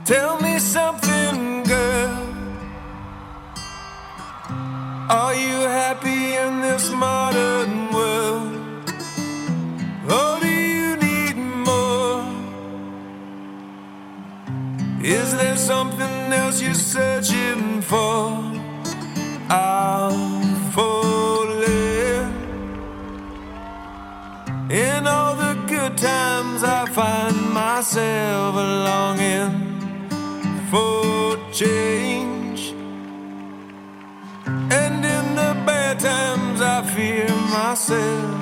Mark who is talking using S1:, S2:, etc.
S1: Tell me something, girl. Are you happy in this modern world? Or do you need more? Is there something else you're searching for? I'm falling. In all the good times I find myself longing for change, and in the bad times I fear myself.